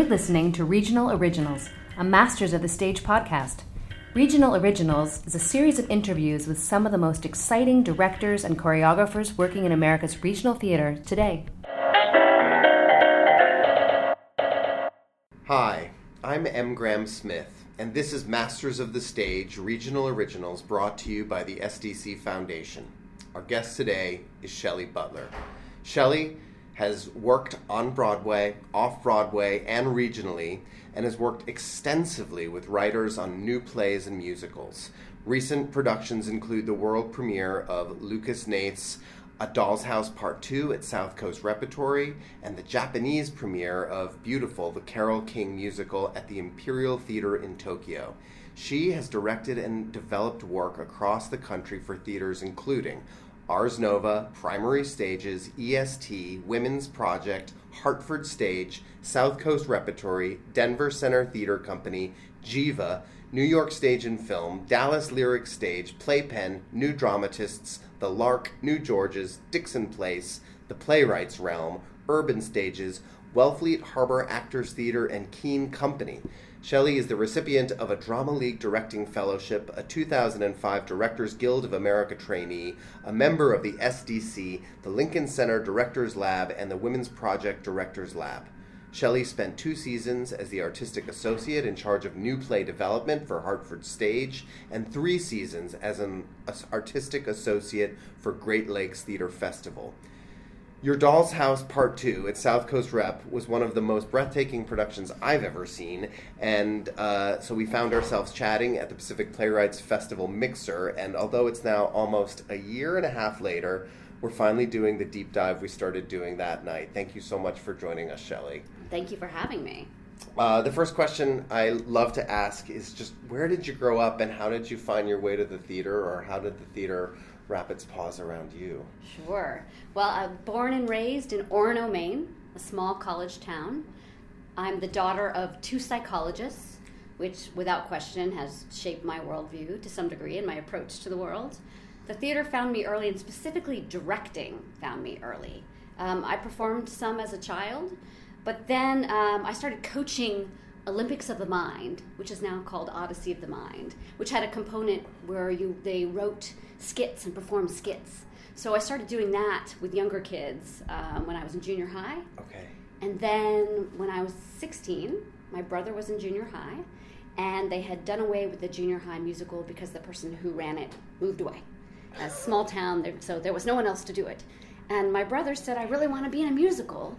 listening to Regional Originals, a Masters of the Stage podcast. Regional Originals is a series of interviews with some of the most exciting directors and choreographers working in America's regional theater today. Hi, I'm M. Graham Smith, and this is Masters of the Stage Regional Originals brought to you by the SDC Foundation. Our guest today is Shelley Butler. Shelley has worked on Broadway, off-Broadway, and regionally, and has worked extensively with writers on new plays and musicals. Recent productions include the world premiere of Lucas Hnath's A Doll's House Part 2 at South Coast Repertory, and the Japanese premiere of Beautiful, the Carole King musical at the Imperial Theater in Tokyo. She has directed and developed work across the country for theaters including Ars Nova, Primary Stages, EST, Women's Project, Hartford Stage, South Coast Repertory, Denver Center Theater Company, Jiva, New York Stage and Film, Dallas Lyric Stage, Playpen, New Dramatists, The Lark, New Georges, Dixon Place, The Playwrights Realm, Urban Stages, Wellfleet Harbor Actors Theater, and Keene Company. Shelley is the recipient of a Drama League Directing Fellowship, a 2005 Directors Guild of America trainee, a member of the SDC, the Lincoln Center Directors Lab, and the Women's Project Directors Lab. Shelley spent 2 seasons as the Artistic Associate in charge of new play development for Hartford Stage, and 3 seasons as an Artistic Associate for Great Lakes Theater Festival. Your Doll's House Part 2 at South Coast Rep was one of the most breathtaking productions I've ever seen, and so we found ourselves chatting at the Pacific Playwrights Festival Mixer, and although it's now almost a year and a half later, we're finally doing the deep dive we started doing that night. Thank you so much for joining us, Shelley. Thank you for having me. The first question I love to ask is just, where did you grow up and how did you find your way to the theater, or how did the theater wrap its paws around you? Sure. Well, I'm born and raised in Orono, Maine, a small college town. I'm the daughter of 2 psychologists, which without question has shaped my worldview to some degree and my approach to the world. The theater found me early, and specifically directing found me early. I performed some as a child, but then I started coaching Olympics of the Mind, which is now called Odyssey of the Mind, which had a component where they wrote skits and performed skits. So I started doing that with younger kids when I was in junior high. Okay. And then when I was 16, my brother was in junior high, and they had done away with the junior high musical because the person who ran it moved away. A small town, so there was no one else to do it. And my brother said, I really want to be in a musical,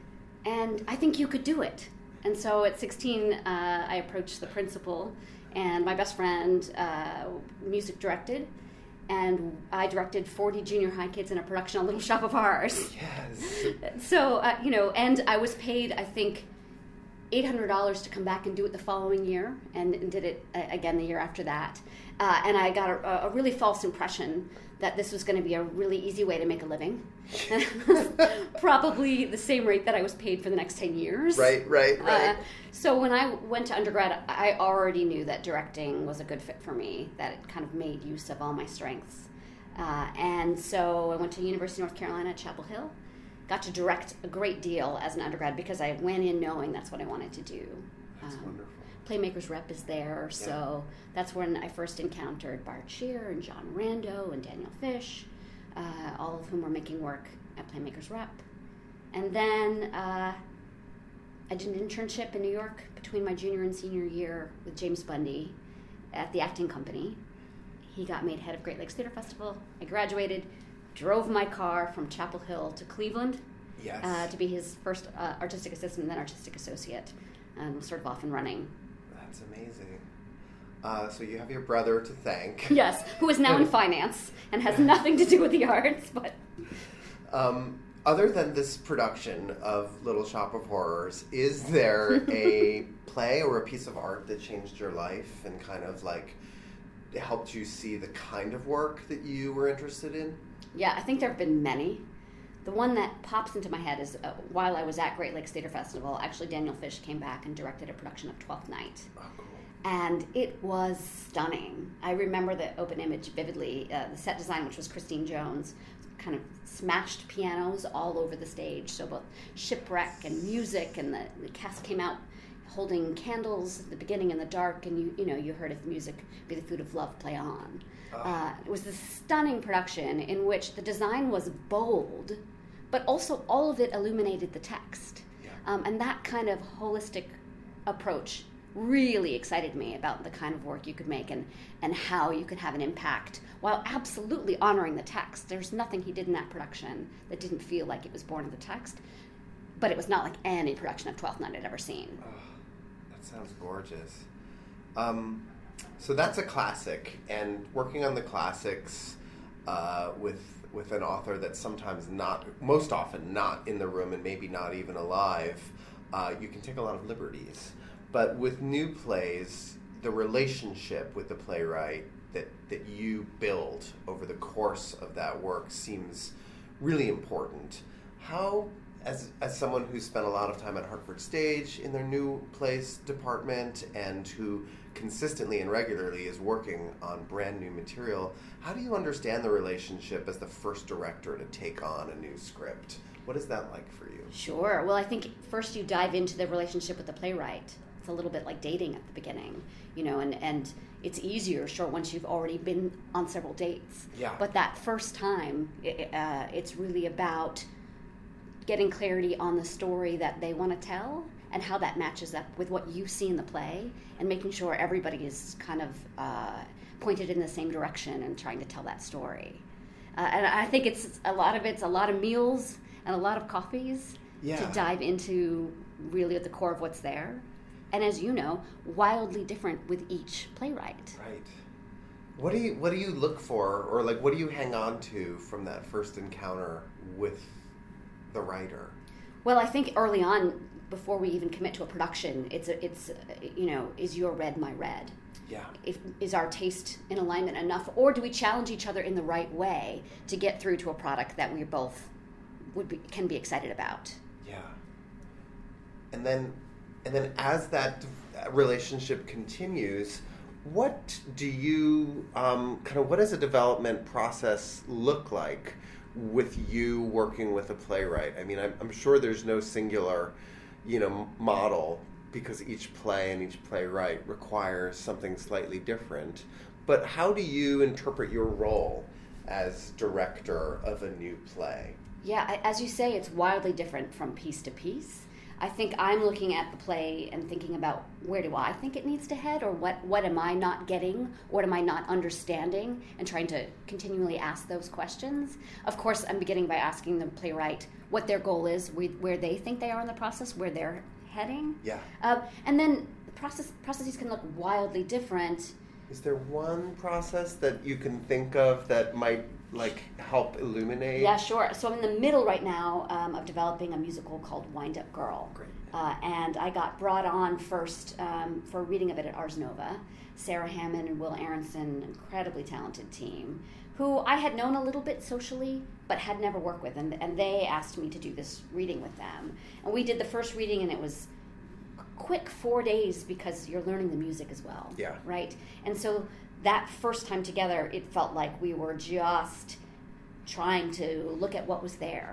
and I think you could do it. And so at 16, I approached the principal, and my best friend music directed, and I directed 40 junior high kids in a production on Little Shop of Horrors. Yes. So, and I was paid, I think, $800 to come back and do it the following year, and did it again the year after that. And I got a really false impression that this was going to be a really easy way to make a living. Probably the same rate that I was paid for the next 10 years. Right. So when I went to undergrad, I already knew that directing was a good fit for me, that it kind of made use of all my strengths. And so I went to University of North Carolina at Chapel Hill. Got to direct a great deal as an undergrad because I went in knowing that's what I wanted to do. That's wonderful. Playmakers Rep is there, so that's when I first encountered Bart Shear and John Rando and Daniel Fish, all of whom were making work at Playmakers Rep. And then I did an internship in New York between my junior and senior year with James Bundy at the Acting Company. He got made head of Great Lakes Theater Festival. I graduated, drove my car from Chapel Hill to Cleveland to be his first artistic assistant and then artistic associate, and was sort of off and running. That's amazing. So you have your brother to thank. Yes, who is now in finance and has nothing to do with the arts. But other than this production of Little Shop of Horrors, is there a play or a piece of art that changed your life and kind of like helped you see the kind of work that you were interested in? Yeah, I think there have been many. The one that pops into my head is while I was at Great Lakes Theater Festival, actually Daniel Fish came back and directed a production of Twelfth Night. Oh, cool. And it was stunning. I remember the open image vividly. The set design, which was Christine Jones, kind of smashed pianos all over the stage. So both shipwreck and music, and the cast came out holding candles at the beginning in the dark, and you heard "If Music Be the Food of Love, Play On." It was this stunning production in which the design was bold, but also all of it illuminated the text. Yeah. And that kind of holistic approach really excited me about the kind of work you could make and how you could have an impact while absolutely honoring the text. There's nothing he did in that production that didn't feel like it was born of the text, but it was not like any production of Twelfth Night I'd ever seen. Oh, that sounds gorgeous. So that's a classic, and working on the classics with an author that's most often not in the room and maybe not even alive, you can take a lot of liberties. But with new plays, the relationship with the playwright that you build over the course of that work seems really important. How, as someone who's spent a lot of time at Hartford Stage in their new plays department and who consistently and regularly is working on brand new material, how do you understand the relationship as the first director to take on a new script? What is that like for you? Sure. Well, I think first you dive into the relationship with the playwright. It's a little bit like dating at the beginning, and it's easier, sure, once you've already been on several dates. Yeah. But that first time, it's really about getting clarity on the story that they want to tell and how that matches up with what you see in the play, and making sure everybody is kind of pointed in the same direction and trying to tell that story. And I think it's a lot of meals and a lot of coffees to dive into really at the core of what's there. And as you know, wildly different with each playwright. Right. What do you look for, or like what do you hang on to from that first encounter with the writer? Well, I think early on, before we even commit to a production, it's is your red my red? Yeah. Is our taste in alignment enough, or do we challenge each other in the right way to get through to a product that we both can be excited about? Yeah. And then as that relationship continues, what do you what does a development process look like with you working with a playwright? I mean, I'm sure there's no singular, model, because each play and each playwright requires something slightly different. But how do you interpret your role as director of a new play? Yeah, as you say, it's wildly different from piece to piece. I think I'm looking at the play and thinking about where do I think it needs to head, or what am I not getting, what am I not understanding, and trying to continually ask those questions. Of course, I'm beginning by asking the playwright what their goal is, where they think they are in the process, where they're heading. Yeah. And then the processes can look wildly different. Is there one process that you can think of that might help illuminate? Yeah, sure. So I'm in the middle right now of developing a musical called Wind Up Girl. Great. And I got brought on first for a reading of it at Ars Nova. Sarah Hammond and Will Aronson, incredibly talented team, who I had known a little bit socially, but had never worked with. And they asked me to do this reading with them. And we did the first reading, and it was quick 4 days because you're learning the music as well. Yeah. Right? And so that first time together, it felt like we were just trying to look at what was there.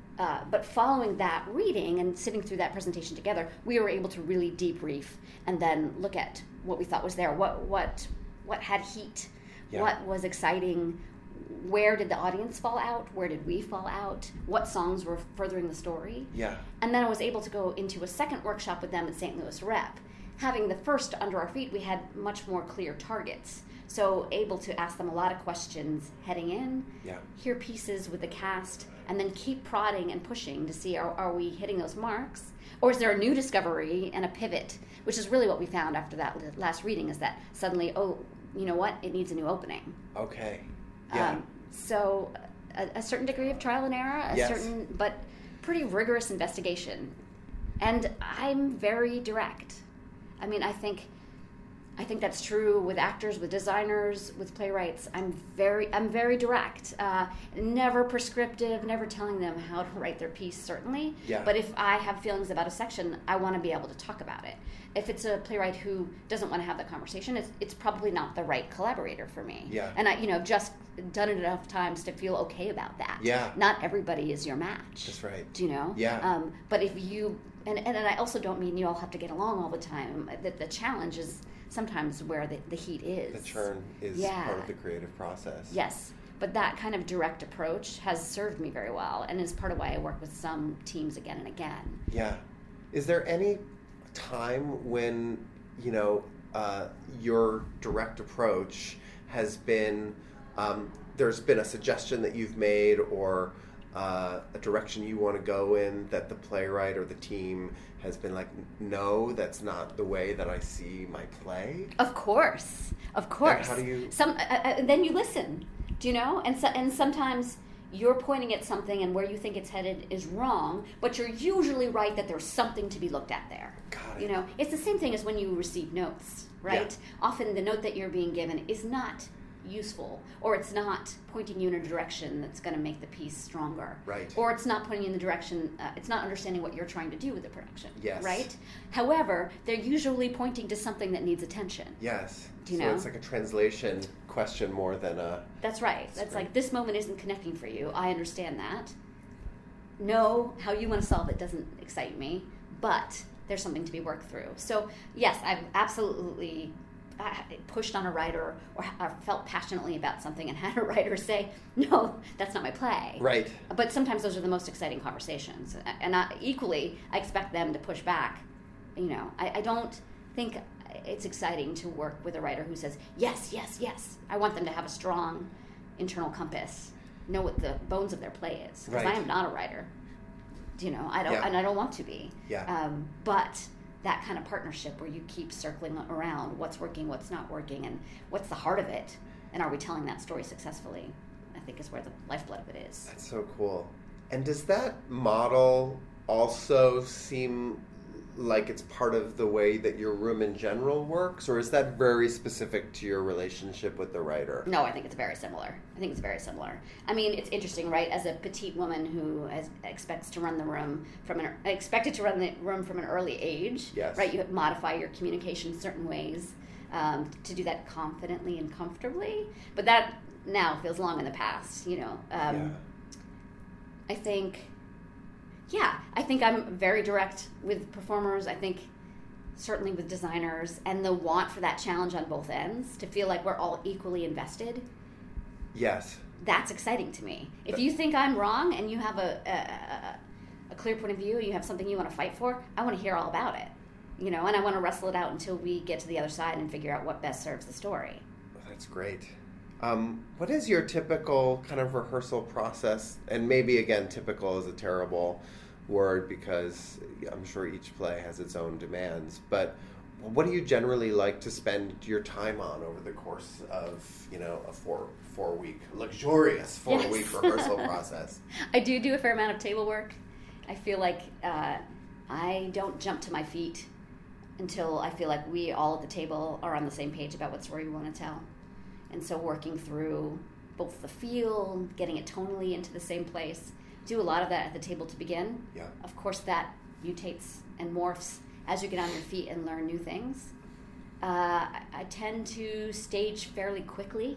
But following that reading and sitting through that presentation together, we were able to really debrief and then look at what we thought was there, what had heat, what was exciting, where did the audience fall out, where did we fall out, what songs were furthering the story. Yeah. And then I was able to go into a second workshop with them at St. Louis Rep. Having the first under our feet, we had much more clear targets. So able to ask them a lot of questions heading in, hear pieces with the cast, and then keep prodding and pushing to see are we hitting those marks? Or is there a new discovery and a pivot, which is really what we found after that last reading, is that suddenly, oh, you know what, it needs a new opening. Okay. Yeah. So a certain degree of trial and error, certain but pretty rigorous investigation. And I'm very direct. I mean, I think that's true with actors, with designers, with playwrights. I'm very direct. Never prescriptive, never telling them how to write their piece, certainly. Yeah. But if I have feelings about a section, I want to be able to talk about it. If it's a playwright who doesn't want to have the conversation, it's probably not the right collaborator for me. Yeah. And I've just done it enough times to feel okay about that. Yeah. Not everybody is your match. That's right. Do you know? Yeah. But if you And I also don't mean you all have to get along all the time. The challenge is sometimes where the heat is. The churn is part of the creative process. Yes. But that kind of direct approach has served me very well and is part of why I work with some teams again and again. Yeah. Is there any time when, your direct approach has been, there's been a suggestion that you've made or a direction you want to go in that the playwright or the team has been like, no, that's not the way that I see my play? Of course. And how do you... then you listen, do you know? And sometimes you're pointing at something and where you think it's headed is wrong, but you're usually right that there's something to be looked at there. Got it. It's the same thing as when you receive notes, right? Yeah. Often the note that you're being given is not useful, or it's not pointing you in a direction that's going to make the piece stronger, right? Or it's not pointing you in the direction, it's not understanding what you're trying to do with the production, yes, right? However, they're usually pointing to something that needs attention. Yes. Do you know? It's like a translation question more than a... That's right. That's like, this moment isn't connecting for you. I understand that. No, how you want to solve it doesn't excite me, but there's something to be worked through. So yes, I've absolutely pushed on a writer or felt passionately about something and had a writer say, no, that's not my play. Right. But sometimes those are the most exciting conversations. And equally, I expect them to push back. I don't think it's exciting to work with a writer who says, yes, yes, yes. I want them to have a strong internal compass, know what the bones of their play is. Because right. I am not a writer. I don't, yeah. and I don't want to be. Yeah. But that kind of partnership where you keep circling around what's working, what's not working, and what's the heart of it, and are we telling that story successfully, I think is where the lifeblood of it is. That's so cool. And does that model also seem like it's part of the way that your room in general works, or is that very specific to your relationship with the writer? No, I think it's very similar. I mean, it's interesting, right? As a petite woman who expected to run the room from an early age, yes. right? You modify your communication in certain ways to do that confidently and comfortably. But that now feels long in the past, Yeah. I think I'm very direct with performers. I think certainly with designers, and the want for that challenge on both ends, to feel like we're all equally invested. Yes. That's exciting to me. If you think I'm wrong and you have a clear point of view, you have something you want to fight for, I want to hear all about it. And I want to wrestle it out until we get to the other side and figure out what best serves the story. That's great. What is your typical kind of rehearsal process? And maybe, again, typical is a terrible word because I'm sure each play has its own demands. But what do you generally like to spend your time on over the course of, a four-week, luxurious four-week rehearsal process? I do a fair amount of table work. I feel like I don't jump to my feet until I feel like we all at the table are on the same page about what story we want to tell. And so working through both the feel, getting it tonally into the same place, do a lot of that at the table to begin. Yeah. Of course, that mutates and morphs as you get on your feet and learn new things. I tend to stage fairly quickly.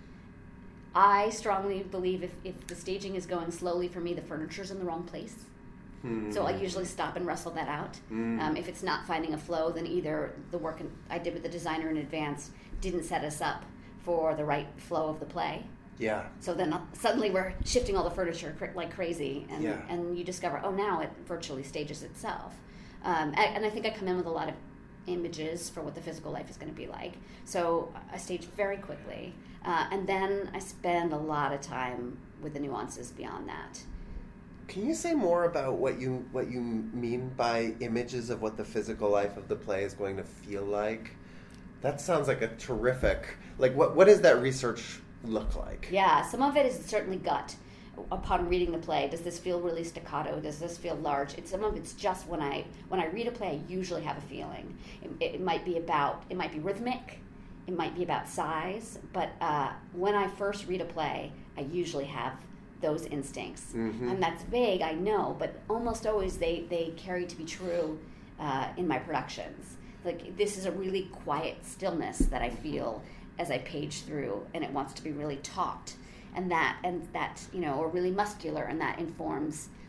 I strongly believe if the staging is going slowly for me, the furniture's in the wrong place. So I usually stop and wrestle that out. If it's not finding a flow, then either the work I did with the designer in advance didn't set us up for the right flow of the play. Yeah. So then suddenly we're shifting all the furniture like crazy, and yeah. and you discover, now it virtually stages itself. And I think I come in with a lot of images for what the physical life is going to be like. So I stage very quickly, and then I spend a lot of time with the nuances beyond that. Can you say more about what you mean by images of what the physical life of the play is going to feel like? That sounds like a terrific... what does that research look like? Yeah, some of it is certainly gut. Upon reading the play, does this feel really staccato? Does this feel large? Some of it's just when I read a play, I usually have a feeling. It might be rhythmic, it might be about size, but when I first read a play, I usually have those instincts. Mm-hmm. And that's vague, I know, but almost always they carry to be true in my productions. This is a really quiet stillness that I feel as I page through, and it wants to be really taut, and that or really muscular, and that informs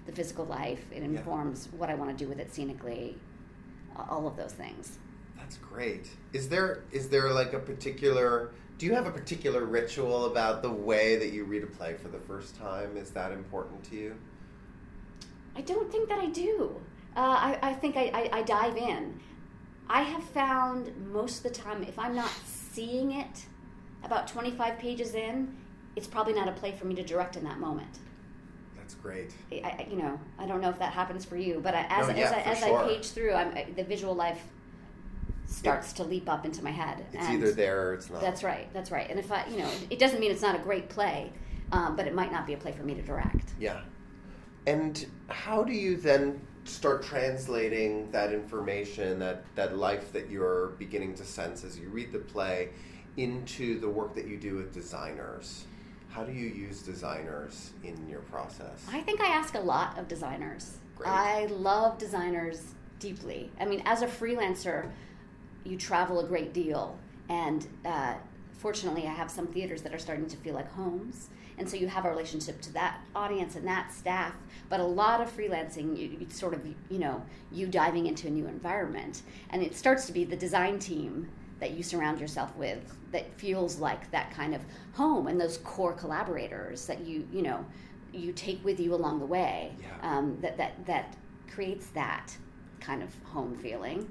the physical life. It informs what I want to do with it scenically, all of those things. That's great. Is there like a particular... Do you have a particular ritual about the way that you read a play for the first time? Is that important to you? I don't think that I do. I think I dive in. I have found most of the time, if I'm not seeing it about 25 pages in, it's probably not a play for me to direct in that moment. That's great. I don't know if that happens for you, but as sure. I page through, the visual life starts to leap up into my head. It's either there or it's not. That's right. And if it doesn't mean it's not a great play, but it might not be a play for me to direct. Yeah. And how do you then start translating that information, that life that you're beginning to sense as you read the play, into the work that you do with designers? How do you use designers in your process? I think I ask a lot of designers. Great. I love designers deeply. I mean, as a freelancer, you travel a great deal, and fortunately I have some theaters that are starting to feel like homes, and so you have a relationship to that audience and that staff. But a lot of freelancing, you sort of, you diving into a new environment, and it starts to be the design team that you surround yourself with that feels like that kind of home, and those core collaborators that you take with you along the way. Yeah. That creates that kind of home feeling.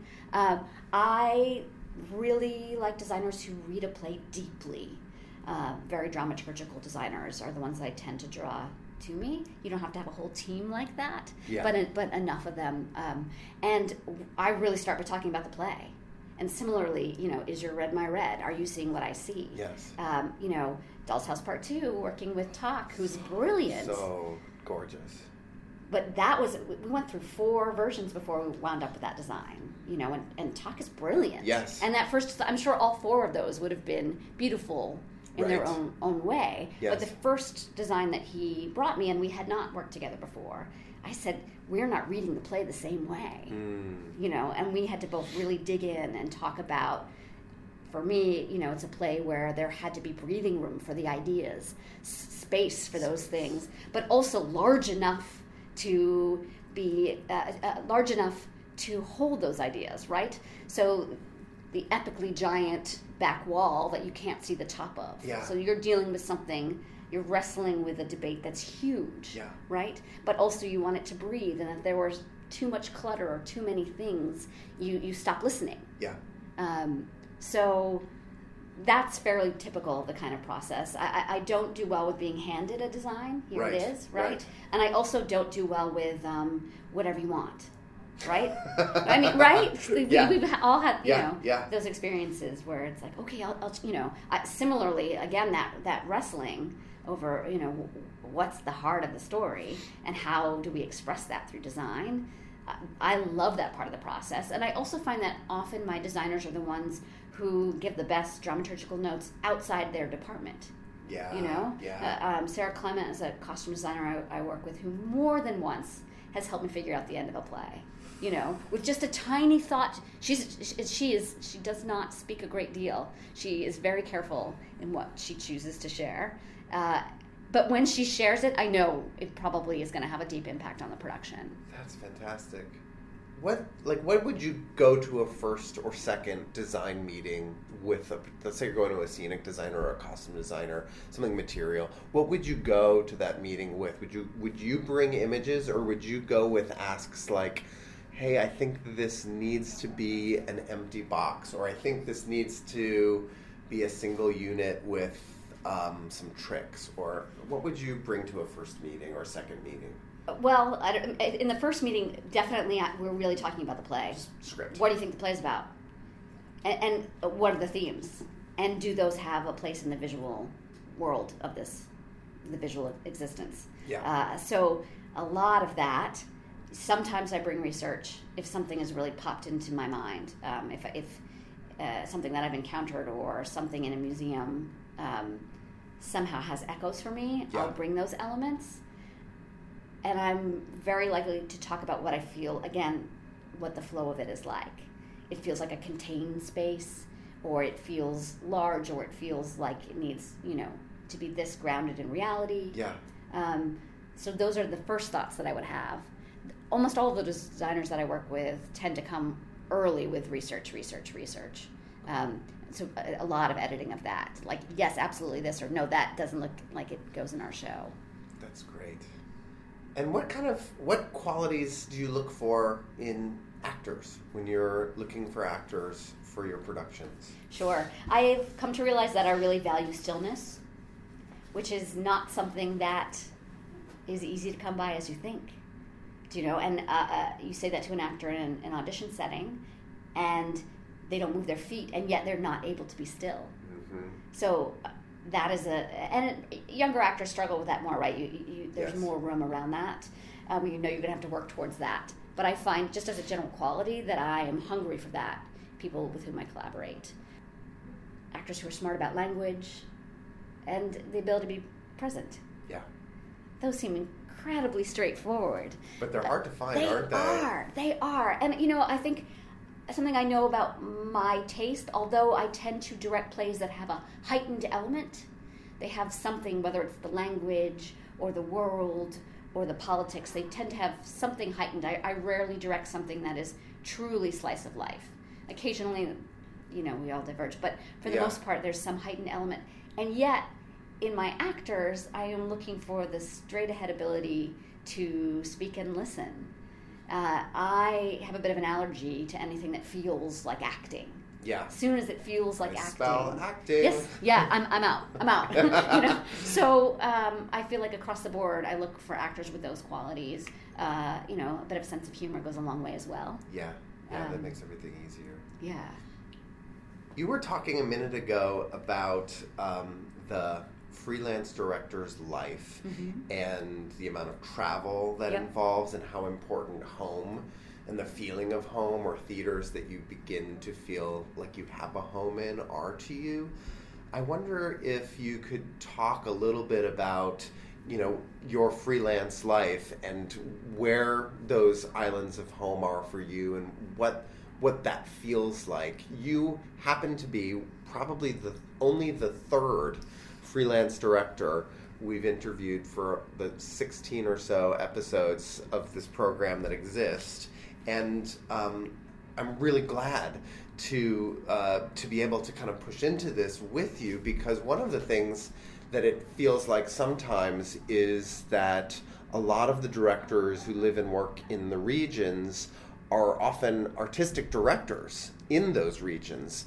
I really like designers who read a play deeply. Very dramaturgical designers are the ones that I tend to draw to me. You don't have to have a whole team like that, but enough of them. And I really start by talking about the play. And similarly, is your red my red? Are you seeing what I see? Yes. Doll's House Part 2, working with Tak, who's brilliant. So gorgeous. But we went through 4 versions before we wound up with that design, and Tak is brilliant. Yes. And that first, I'm sure all 4 of those would have been beautiful in their own way. Yes. But the first design that he brought me, and we had not worked together before, I said, we're not reading the play the same way, and we had to both really dig in and talk about, for me, it's a play where there had to be breathing room for the ideas, space for those things, but also large enough to be large enough to hold those ideas, right? So the epically giant back wall that you can't see the top of. Yeah. So you're dealing with something, you're wrestling with a debate that's huge, right? But also you want it to breathe, and if there was too much clutter or too many things, you stop listening. Yeah. So that's fairly typical of the kind of process. I don't do well with being handed a design. Here it is, right? And I also don't do well with whatever you want, right? I mean, right? We've all had, those experiences where it's like, okay, I'll similarly, again, that wrestling over, what's the heart of the story and how do we express that through design. I love that part of the process. And I also find that often my designers are the ones who give the best dramaturgical notes outside their department. Yeah. Sarah Clement is a costume designer I work with who more than once has helped me figure out the end of a play. With just a tiny thought. She does not speak a great deal. She is very careful in what she chooses to share. But when she shares it, I know it probably is going to have a deep impact on the production. That's fantastic. What would you go to a first or second design meeting with? Let's say you're going to a scenic designer or a costume designer, something material. What would you go to that meeting with? Would you bring images, or would you go with asks like, "Hey, I think this needs to be an empty box," or "I think this needs to be a single unit with some tricks," or what would you bring to a first meeting or second meeting? Well, in the first meeting, definitely we're really talking about the play. Script. What do you think the play is about? And what are the themes? And do those have a place in the visual world of the visual existence? Yeah. So a lot of that. Sometimes I bring research if something has really popped into my mind. If something that I've encountered or something in a museum somehow has echoes for me, I'll bring those elements. And I'm very likely to talk about what I feel, again, what the flow of it is like. It feels like a contained space, or it feels large, or it feels like it needs, to be this grounded in reality. Yeah. So those are the first thoughts that I would have. Almost all of the designers that I work with tend to come early with research. So a lot of editing of that. Like, yes, absolutely this, or no, that doesn't look like it goes in our show. That's great. And what qualities do you look for in actors when you're looking for actors for your productions? Sure. I've come to realize that I really value stillness, which is not something that is easy to come by as you think. Do you know? And you say that to an actor in an audition setting, and they don't move their feet, and yet they're not able to be still. Mm-hmm. So that is younger actors struggle with that more, right? There's more room around that. You're going to have to work towards that. But I find, just as a general quality, that I am hungry for that, people with whom I collaborate. Actors who are smart about language and the ability to be present. Yeah. Those seem incredibly straightforward. But they're hard to find, aren't they? They are. And, I think something I know about my taste, although I tend to direct plays that have a heightened element, they have something, whether it's the language or the world or the politics, they tend to have something heightened. I rarely direct something that is truly slice of life. Occasionally, we all diverge, but for the most part, there's some heightened element. And yet, in my actors, I am looking for the straight-ahead ability to speak and listen. I have a bit of an allergy to anything that feels like acting. Yeah. As soon as it feels like acting. Spell acting. Yes. Yeah. I'm out. So I feel like across the board, I look for actors with those qualities. A bit of sense of humor goes a long way as well. Yeah. That makes everything easier. Yeah. You were talking a minute ago about the freelance director's life and the amount of travel that involves, and how important home and the feeling of home, or theaters that you begin to feel like you have a home in, are to you. I wonder if you could talk a little bit about, your freelance life and where those islands of home are for you, and what that feels like. You happen to be probably only the third freelance director we've interviewed for the 16 or so episodes of this program that exist. And I'm really glad to be able to kind of push into this with you, because one of the things that it feels like sometimes is that a lot of the directors who live and work in the regions are often artistic directors in those regions.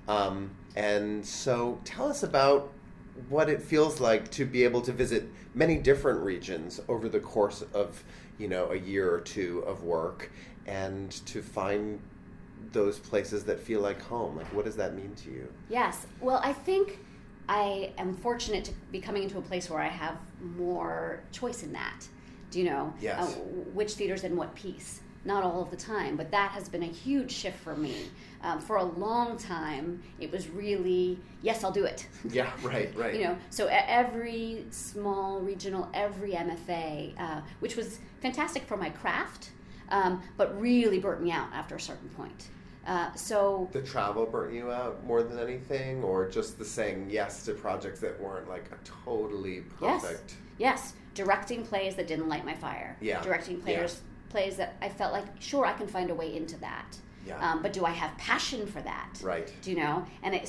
And so tell us about what it feels like to be able to visit many different regions over the course of, a year or two of work, and to find those places that feel like home. Like, what does that mean to you? Yes. Well, I think I am fortunate to be coming into a place where I have more choice in that. Do you know? Yes. Which theaters and what piece? Not all of the time, but that has been a huge shift for me. For a long time, it was really, yes, I'll do it. Yeah, right. So every small regional, every MFA, which was fantastic for my craft, but really burnt me out after a certain point. So the travel burnt you out more than anything, or just the saying yes to projects that weren't like a totally perfect? Yes. Directing plays that didn't light my fire. Yeah. Directing plays that I felt like, sure, I can find a way into that. Yeah. But do I have passion for that? Right. Do you know? And it's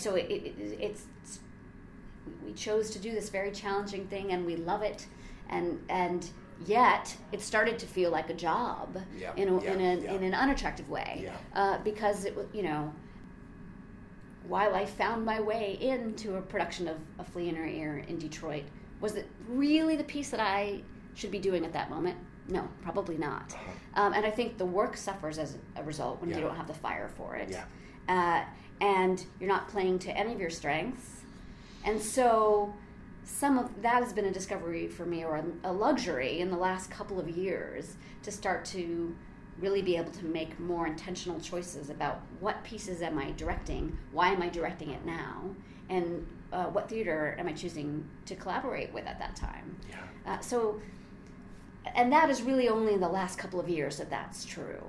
we chose to do this very challenging thing, and we love it, and yet it started to feel like a job in an unattractive way, because it was, while I found my way into a production of A Flea in Her Ear in Detroit, was it really the piece that I should be doing at that moment? No, probably not. And I think the work suffers as a result when you don't have the fire for it. Yeah. And you're not playing to any of your strengths. And so some of that has been a discovery for me, or a luxury in the last couple of years, to start to really be able to make more intentional choices about what pieces am I directing, why am I directing it now, and what theater am I choosing to collaborate with at that time. Yeah. And that is really only in the last couple of years that that's true.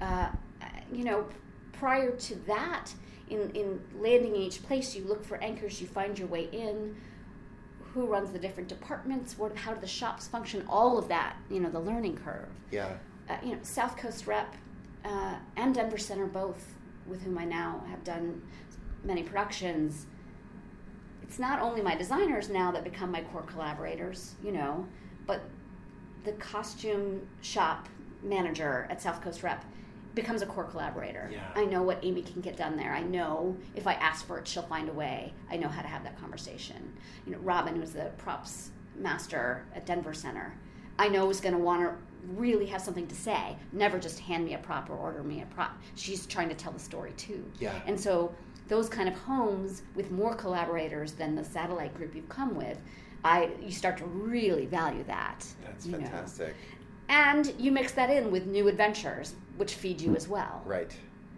Prior to that, in landing in each place, you look for anchors, you find your way in. who runs the different departments, how do the shops function, all of that, the learning curve. Yeah. South Coast Rep and Denver Center, both with whom I now have done many productions, it's not only my designers now that become my core collaborators, but the costume shop manager at South Coast Rep becomes a core collaborator. Yeah. I know what Amy can get done there. I know if I ask for it, she'll find a way. I know how to have that conversation. Robin, who's the props master at Denver Center, I know is going to want to really have something to say. Never just hand me a prop or order me a prop. She's trying to tell the story too. Yeah. And so those kind of homes with more collaborators than the satellite group you've come with, you start to really value that. That's fantastic. And you mix that in with new adventures, which feed you as well. Right.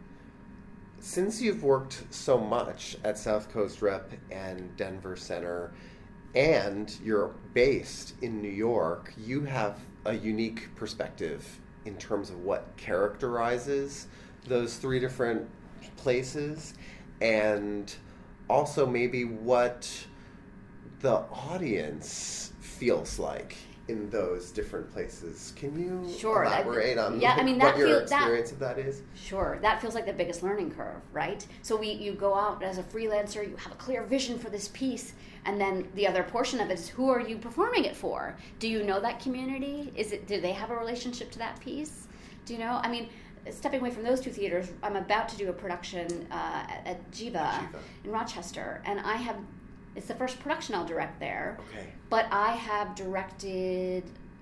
Since you've worked so much at South Coast Rep and Denver Center, and you're based in New York, you have a unique perspective in terms of what characterizes those three different places, and also maybe what the audience feels like in those different places. Can you elaborate on what your experience of that is? Sure. That feels like the biggest learning curve, right? So you go out as a freelancer, you have a clear vision for this piece, and then the other portion of it is, who are you performing it for? Do you know that community? Do they have a relationship to that piece? Do you know? Stepping away from those two theaters, I'm about to do a production at Jiva in Rochester, and it's the first production I'll direct there. Okay. But I have directed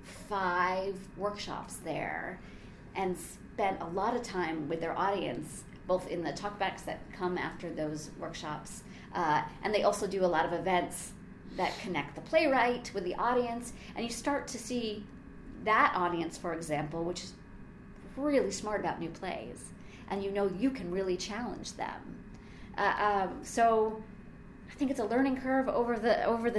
5 workshops there and spent a lot of time with their audience, both in the talkbacks that come after those workshops, and they also do a lot of events that connect the playwright with the audience, and you start to see that audience, for example, which is really smart about new plays, and you can really challenge them. So I think it's a learning curve over the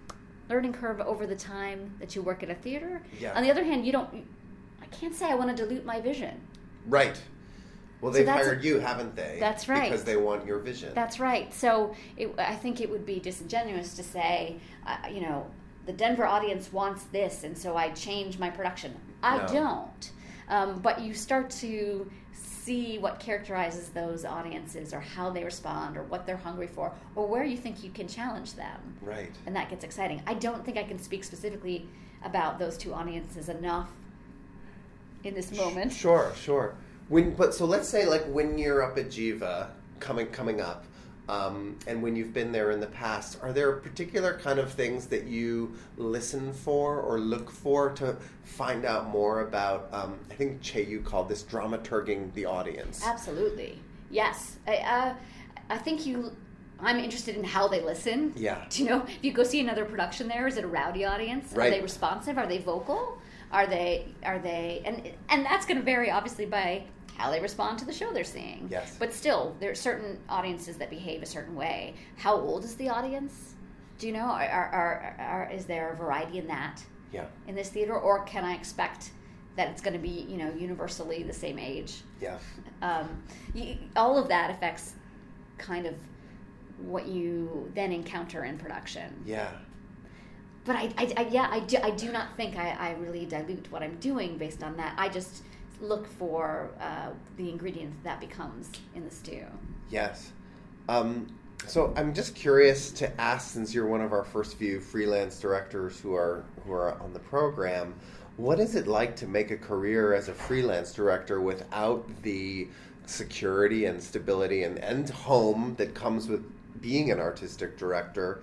time that you work at a theater. Yeah. On the other hand, I can't say I want to dilute my vision. Right. Well, they've hired you, haven't they? That's right. Because they want your vision. That's right. So I think it would be disingenuous to say, the Denver audience wants this, and so I change my production. I don't. But you start to see what characterizes those audiences, or how they respond, or what they're hungry for, or where you think you can challenge them. Right. And that gets exciting. I don't think I can speak specifically about those two audiences enough in this moment. Sure. So let's say, like, when you're up at Jiva coming up, and when you've been there in the past, are there particular kind of things that you listen for or look for to find out more about, I think, Che, you called this dramaturging the audience. Absolutely. Yes. I think I'm interested in how they listen. Yeah. Do you know, if you go see another production there, is it a rowdy audience? Right. Are they responsive? Are they vocal? Are they, and that's going to vary, obviously, by how they respond to the show they're seeing. Yes. But still, there are certain audiences that behave a certain way. How old is the audience? Do you know? Is there a variety in that? Yeah. In this theater, or can I expect that it's going to be, universally the same age? Yeah. All of that affects kind of what you then encounter in production. Yeah. But I do not think I really dilute what I'm doing based on that. I just look for the ingredients that becomes in the stew. Yes. So I'm just curious to ask, since you're one of our first few freelance directors who are on the program, what is it like to make a career as a freelance director without the security and stability and home that comes with being an artistic director?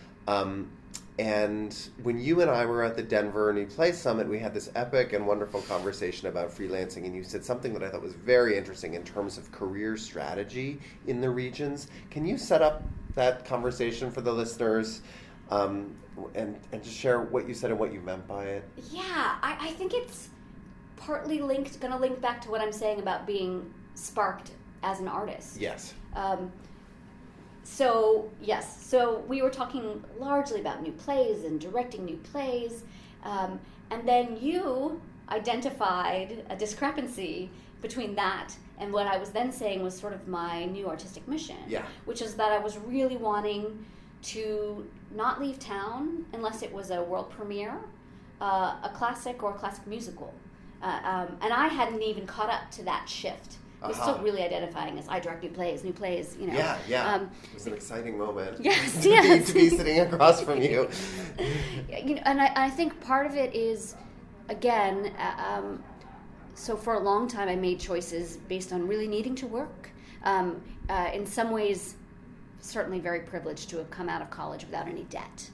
And when you and I were at the Denver New Play Summit, we had this epic and wonderful conversation about freelancing, and you said something that I thought was very interesting in terms of career strategy in the regions. Can you set up that conversation for the listeners, and just share what you said and what you meant by it? Yeah, I think it's partly going to link back to what I'm saying about being sparked as an artist. Yes. So we were talking largely about new plays and directing new plays, and then you identified a discrepancy between that and what I was then saying was sort of my new artistic mission, yeah. which is that I was really wanting to not leave town unless it was a world premiere, a classic or a classic musical. And I hadn't even caught up to that shift. I was still really identifying as I direct new plays, you know. Yeah. It was an exciting moment. Yes. to be sitting across from you. You know, and I think part of it is, again, so for a long time I made choices based on really needing to work. In some ways, certainly very privileged to have come out of college without any debt.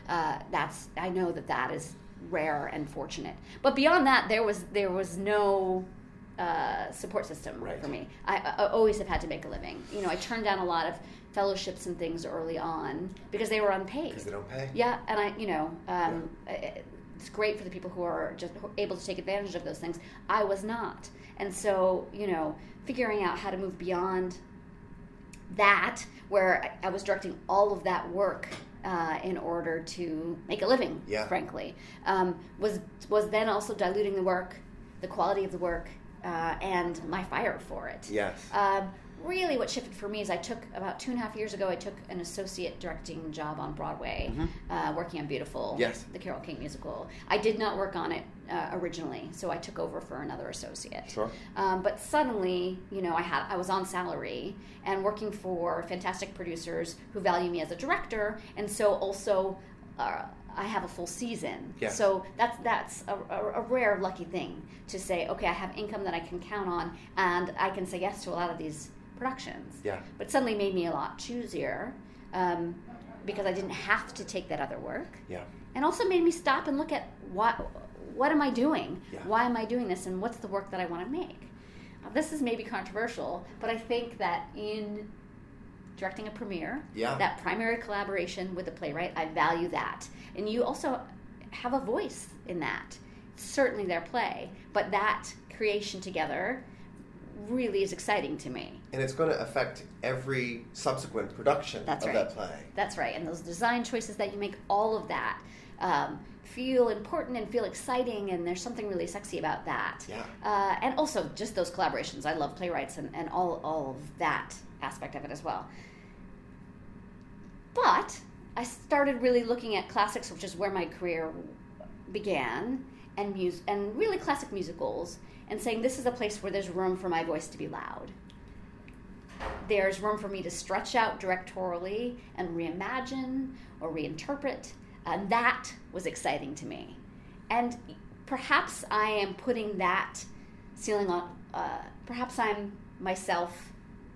I know that is rare and fortunate. But beyond that, there was no support system for me. I always have had to make a living. You know, I turned down a lot of fellowships and things early on because they were unpaid. Because they don't pay. Yeah, and it's great for the people who are just able to take advantage of those things. I was not. And so, you know, figuring out how to move beyond that, where I was directing all of that work in order to make a living, frankly, was then also diluting the work, the quality of the work, and my fire for it. Yes. Really what shifted for me is about 2.5 years ago, I took an associate directing job on Broadway, working on Beautiful, the Carole King musical. I did not work on it originally, so I took over for another associate. Sure. But suddenly, you know, I was on salary and working for fantastic producers who value me as a director, and so also I have a full season. Yes. So that's a rare, lucky thing to say, okay, I have income that I can count on, and I can say yes to a lot of these productions. Yeah. But suddenly made me a lot choosier because I didn't have to take that other work. Yeah. And also made me stop and look at what am I doing? Yeah. Why am I doing this? And what's the work that I want to make? This is maybe controversial, but I think that in directing a premiere, that primary collaboration with the playwright, I value that. And you also have a voice in that. It's certainly their play, but that creation together really is exciting to me. And it's going to affect every subsequent production that play. That's right. And those design choices that you make, all of that, feel important and feel exciting, and there's something really sexy about that. Yeah. And also just those collaborations. I love playwrights and all of that aspect of it as well. But I started really looking at classics, which is where my career began, and really classic musicals, and saying this is a place where there's room for my voice to be loud. There's room for me to stretch out directorially and reimagine or reinterpret, and that was exciting to me. And perhaps I am putting that ceiling on, perhaps I'm myself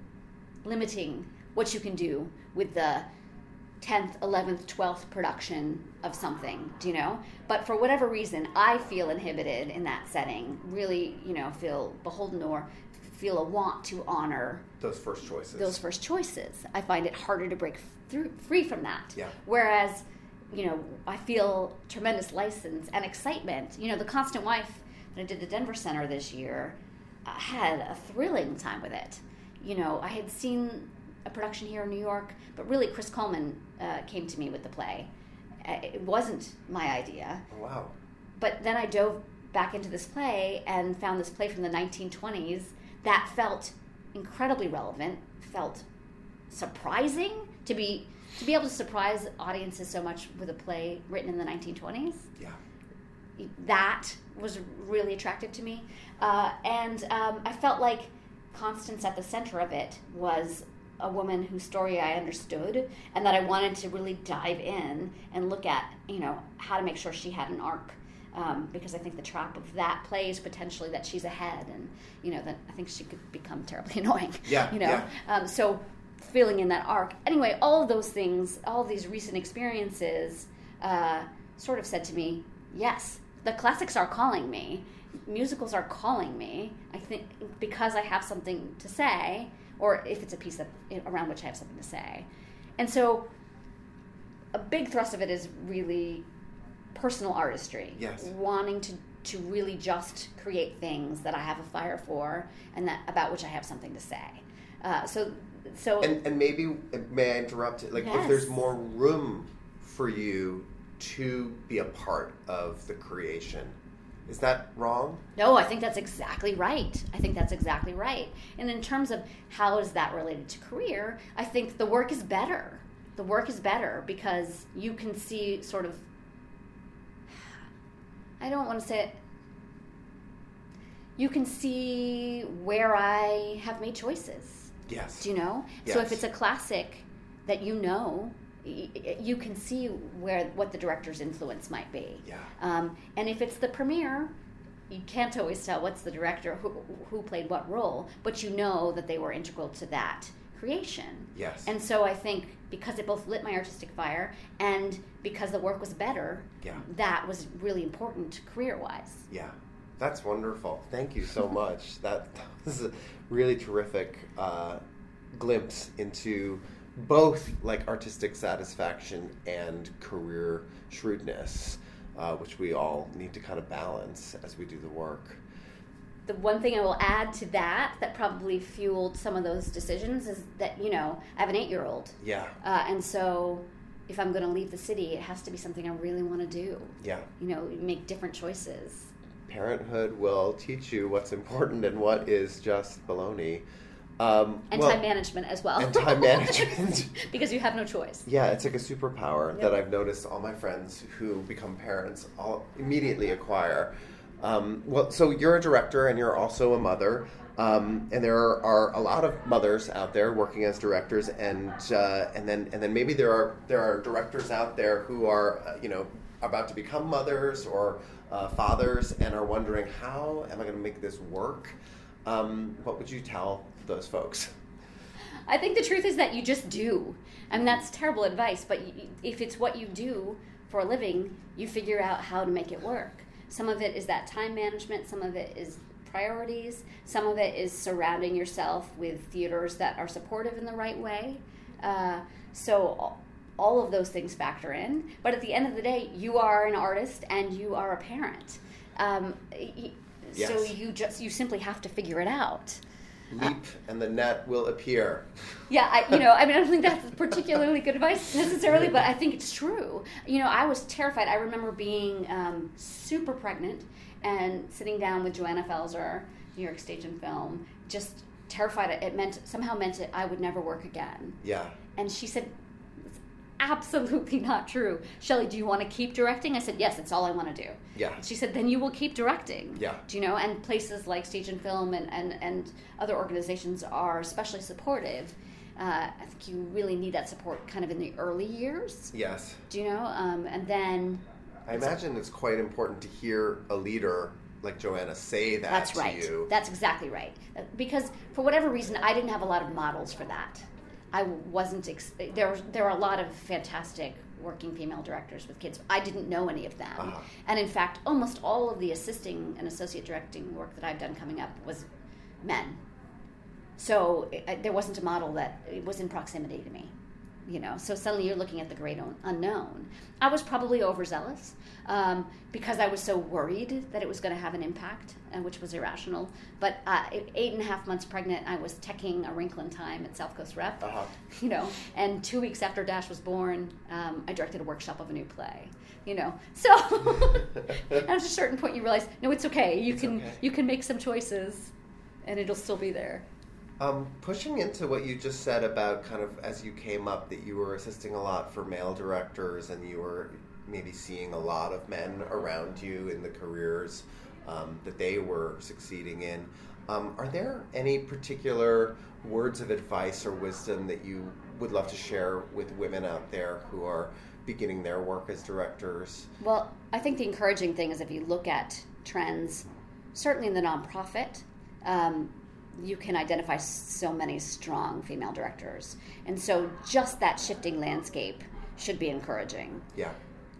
limiting what you can do with the 10th, 11th, 12th production of something, do you know? But for whatever reason, I feel inhibited in that setting, really, you know, feel beholden or feel a want to honor those first choices. I find it harder to break free from that. Yeah. Whereas, you know, I feel tremendous license and excitement. You know, The Constant Wife that I did at the Denver Center this year, I had a thrilling time with it. You know, I had seen a production here in New York, but really Chris Coleman came to me with the play. It wasn't my idea. Oh, wow. But then I dove back into this play and found this play from the 1920s that felt incredibly relevant, felt surprising to be able to surprise audiences so much with a play written in the 1920s. Yeah. That was really attractive to me. And I felt like Constance at the center of it was a woman whose story I understood, and that I wanted to really dive in and look at, you know, how to make sure she had an arc. Because I think the trap of that play is potentially that she's ahead, and, you know, that I think she could become terribly annoying. Yeah. You know? Yeah. So filling in that arc. Anyway, all of those things, all of these recent experiences sort of said to me, yes, the classics are calling me. Musicals are calling me, I think, because I have something to say, or if it's a piece around which I have something to say. And so a big thrust of it is really personal artistry. Yes. Wanting to really just create things that I have a fire for, and that about which I have something to say. So and maybe, may I interrupt? Like, yes. If there's more room for you to be a part of the creation, is that wrong? No, I think that's exactly right. And in terms of how is that related to career, I think the work is better. the work is better because you can see sort of, I don't want to say it, you can see where I have made choices. Yes. Do you know? Yes. So if it's a classic that you know, you can see what the director's influence might be. Yeah. And if it's the premiere, you can't always tell what's the director, who played what role, but you know that they were integral to that creation. Yes. And so I think because it both lit my artistic fire and because the work was better, that was really important career-wise. Yeah. That's wonderful. Thank you so much. That was a really terrific glimpse into both like artistic satisfaction and career shrewdness, which we all need to kind of balance as we do the work. The one thing I will add to that probably fueled some of those decisions is that, I have an 8-year-old. Yeah. And so if I'm going to leave the city, it has to be something I really want to do. Yeah. Make different choices. Parenthood will teach you what's important and what is just baloney. Time management as well. And time management. Because you have no choice. Yeah, it's like a superpower that I've noticed all my friends who become parents all immediately acquire. So you're a director and you're also a mother. And there are a lot of mothers out there working as directors, and then maybe there are directors out there who are about to become mothers or fathers and are wondering, how am I going to make this work? What would you tell those folks? I think the truth is that you just do. I mean, that's terrible advice, but if it's what you do for a living, you figure out how to make it work. Some of it is that time management, some of it is priorities, some of it is surrounding yourself with theaters that are supportive in the right way. So all of those things factor in. But at the end of the day, you are an artist and you are a parent. Yes. So you simply have to figure it out. Leap and the net will appear. Yeah, I don't think that's particularly good advice necessarily, but I think it's true. I was terrified. I remember being super pregnant and sitting down with Joanna Felser, New York Stage and Film, just terrified. It somehow meant I would never work again. Yeah. And she said, it's absolutely not true. Shelley, do you want to keep directing? I said, yes, it's all I want to do. Yeah. She said, then you will keep directing. Yeah. Do you know? And places like Stage and Film and other organizations are especially supportive. I think you really need that support kind of in the early years. Yes. Do you know? And then... I imagine it's quite important to hear a leader like Joanna say that That's to right. you. That's exactly right. Because for whatever reason, I didn't have a lot of models for that. I wasn't... There are a lot of fantastic working female directors with kids. I didn't know any of them. Uh-huh. And in fact, almost all of the assisting and associate directing work that I've done coming up was men. So there wasn't a model that was in proximity to me. So suddenly you're looking at the great unknown. I was probably overzealous because I was so worried that it was going to have an impact, which was irrational. But 8.5 months pregnant, I was teching A Wrinkle in Time at South Coast Rep. Uh-huh. And 2 weeks after Dash was born, I directed a workshop of a new play. So at a certain point you realize, no, it's okay. You can make some choices, and it'll still be there. Pushing into what you just said about kind of as you came up that you were assisting a lot for male directors and you were maybe seeing a lot of men around you in the careers that they were succeeding in. Are there any particular words of advice or wisdom that you would love to share with women out there who are beginning their work as directors? Well, I think the encouraging thing is if you look at trends, certainly in the nonprofit, you can identify so many strong female directors. And so just that shifting landscape should be encouraging. Yeah.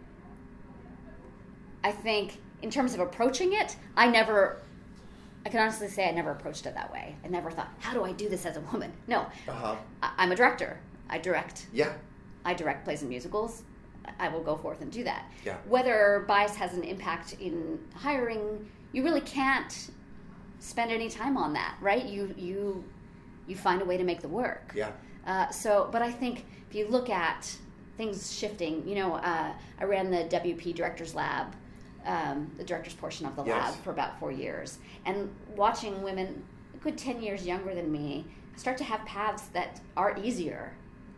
I think in terms of approaching it, I can honestly say I never approached it that way. I never thought, how do I do this as a woman? No. Uh-huh. I'm a director. I direct. Yeah. I direct plays and musicals. I will go forth and do that. Yeah. Whether bias has an impact in hiring, you really can't spend any time on that, right? You find a way to make the work. Yeah. But I think if you look at things shifting, I ran the WP Directors Lab, the directors portion of the lab for about 4 years, and watching women a good 10 years younger than me start to have paths that are easier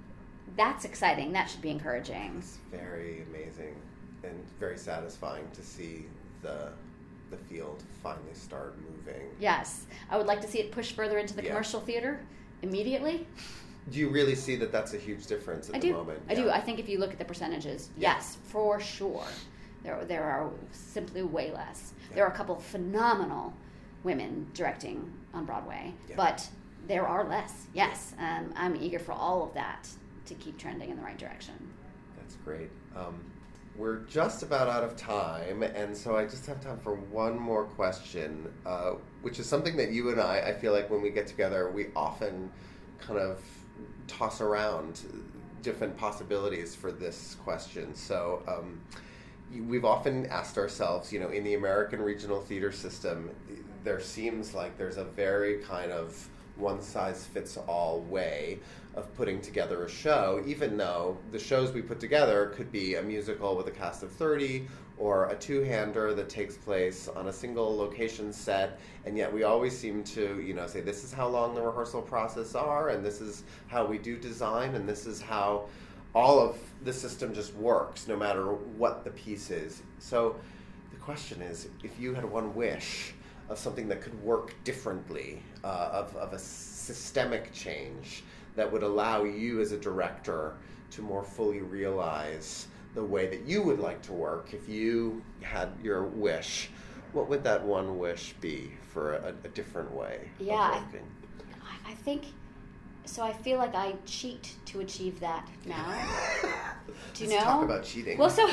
that's exciting. That should be encouraging. It's very amazing and very satisfying to see the field finally start moving. Yes. I would like to see it push further into the commercial theater immediately. Do you really see that that's a huge difference at the moment? I do. I think if you look at the percentages, yes, for sure. There are simply way less. Yeah. There are a couple of phenomenal women directing on Broadway, but there are less, yes. I'm eager for all of that to keep trending in the right direction. That's great. We're just about out of time, and so I just have time for one more question, which is something that you and I feel like when we get together, we often kind of toss around different possibilities for this question. So we've often asked ourselves, in the American regional theater system, there seems like there's a very kind of one-size-fits-all way of putting together a show, even though the shows we put together could be a musical with a cast of 30 or a two-hander that takes place on a single location set, and yet we always seem to, say this is how long the rehearsal process are, and this is how we do design, and this is how all of the system just works, no matter what the piece is. So the question is, if you had one wish of something that could work differently, of a systemic change that would allow you as a director to more fully realize the way that you would like to work, if you had your wish, what would that one wish be for a different way of working? I think, so I feel like I cheat to achieve that now. Do you know? Let's talk about cheating. Well, so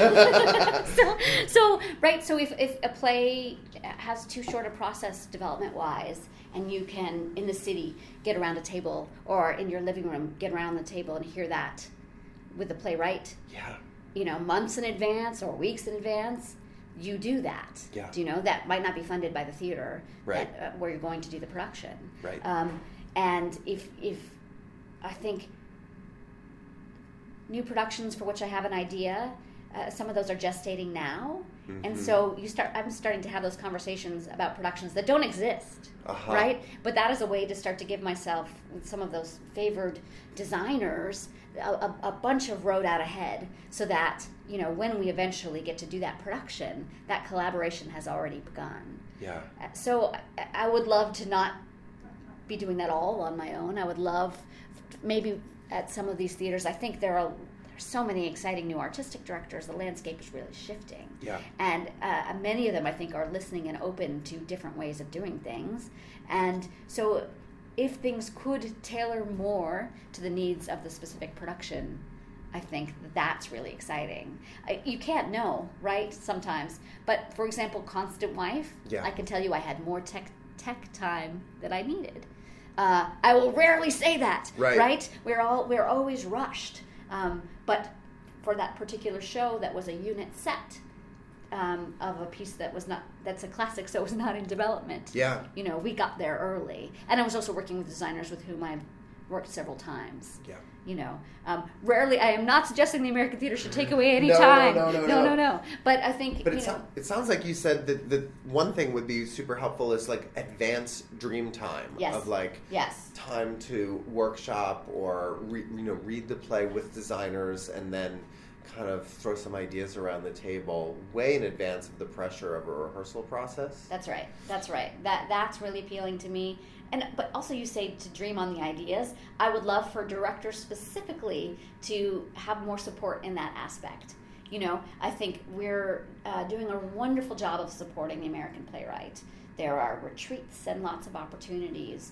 if a play has too short a process development-wise, and you can, in the city, get around a table, or in your living room, get around the table and hear that with the playwright, months in advance or weeks in advance, you do that. Yeah. Do you know? That might not be funded by the theater, right, where you're going to do the production. Right. And if I think new productions for which I have an idea, some of those are gestating now. Mm-hmm. And so I'm starting to have those conversations about productions that don't exist, right? But that is a way to start to give myself, with some of those favored designers, a bunch of road out ahead, so that, when we eventually get to do that production, that collaboration has already begun. Yeah. So I would love to not be doing that all on my own. I would love, maybe at some of these theaters, I think there's so many exciting new artistic directors. The landscape is really shifting. Yeah. And many of them, I think, are listening and open to different ways of doing things. And so if things could tailor more to the needs of the specific production, I think that's really exciting. You can't know, right, sometimes. But, for example, Constant Wife, I can tell you I had more tech time that I needed. I will rarely say that, right? We're always rushed. But for that particular show, that was a unit set of a piece that's a classic, so it was not in development. Yeah. We got there early. And I was also working with designers with whom I've worked several times. Yeah. Rarely, I am not suggesting the American theater should take away any time. No. But I think, But it sounds like you said that one thing would be super helpful is like advance dream time. Yes. Of like time to workshop or read the play with designers and then kind of throw some ideas around the table way in advance of the pressure of a rehearsal process. That's right. That's really appealing to me. But also you say to dream on the ideas. I would love for directors specifically to have more support in that aspect. I think we're doing a wonderful job of supporting the American playwright. There are retreats and lots of opportunities.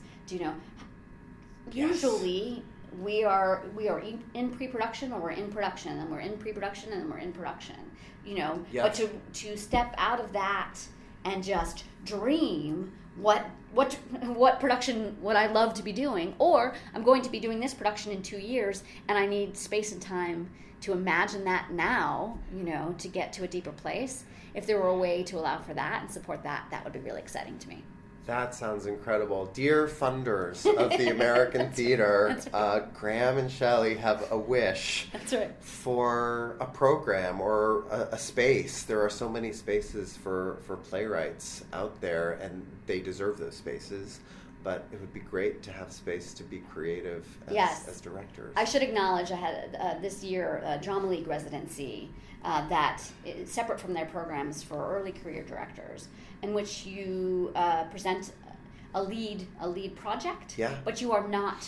Usually we are in pre-production, or we're in production, and we're in pre-production, and then we're in production. But to step out of that and just dream what production would I love to be doing, or I'm going to be doing this production in 2 years, and I need space and time to imagine that now, to get to a deeper place. If there were a way to allow for that and support that, that would be really exciting to me. That sounds incredible. Dear funders of the American Theater, Graham and Shelley have a wish for a program or a space. There are so many spaces for playwrights out there, and they deserve those spaces. but it would be great to have space to be creative as directors. I should acknowledge I had this year a Drama League residency that is separate from their programs for early career directors, in which you present a lead project, but you are not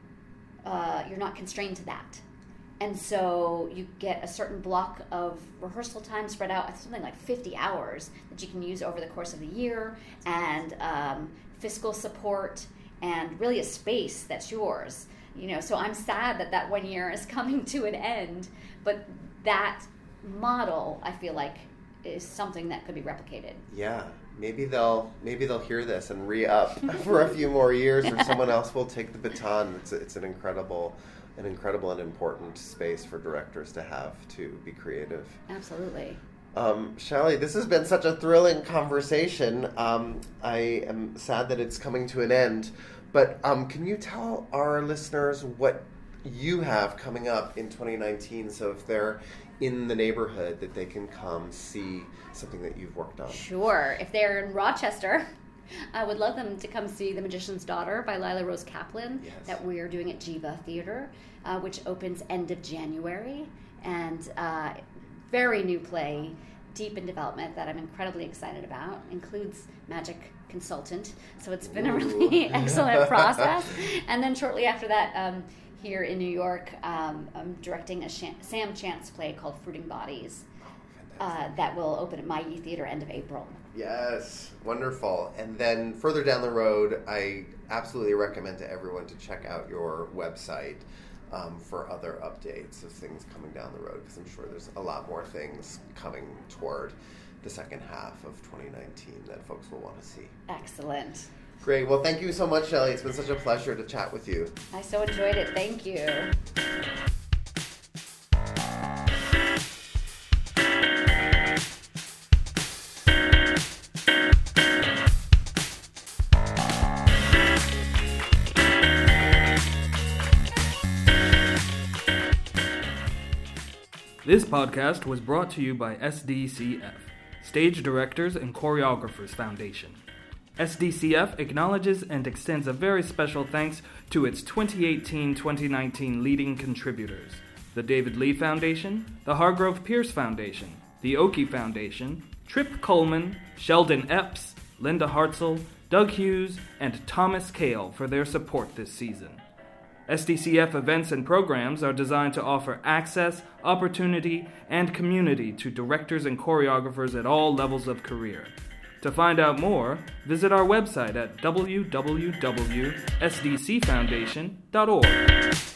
you're not constrained to that. And so you get a certain block of rehearsal time spread out, something like 50 hours that you can use over the course of the year, and fiscal support, and really a space that's yours. So I'm sad that 1 year is coming to an end, but that model, I feel like, is something that could be replicated. Yeah, maybe they'll hear this and re-up for a few more years, or someone else will take the baton. It's an incredible and important space for directors to have to be creative. Absolutely. Shelley, this has been such a thrilling conversation. I am sad that it's coming to an end, but can you tell our listeners what you have coming up in 2019, so if they're in the neighborhood that they can come see something that you've worked on? Sure. If they're in Rochester, I would love them to come see The Magician's Daughter by Lila Rose Kaplan, that we're doing at Jiva Theater, which opens end of January. And very new play, deep in development, that I'm incredibly excited about. Includes magic consultant, so it's been a really excellent process. And then shortly after that, here in New York, I'm directing a Sam Chance play called Fruiting Bodies that will open at Mayi Theater end of April. Yes, wonderful. And then further down the road, I absolutely recommend to everyone to check out your website for other updates of things coming down the road, because I'm sure there's a lot more things coming toward the second half of 2019 that folks will want to see. Excellent. Great. Well, thank you so much, Shelley. It's been such a pleasure to chat with you. I so enjoyed it. Thank you. This podcast was brought to you by SDCF, Stage Directors and Choreographers Foundation. SDCF acknowledges and extends a very special thanks to its 2018-2019 leading contributors: the David Lee Foundation, the Hargrove Pierce Foundation, the Oki Foundation, Trip Coleman, Sheldon Epps, Linda Hartzell, Doug Hughes, and Thomas Kale for their support this season. SDCF events and programs are designed to offer access, opportunity, and community to directors and choreographers at all levels of career. To find out more, visit our website at www.sdcfoundation.org.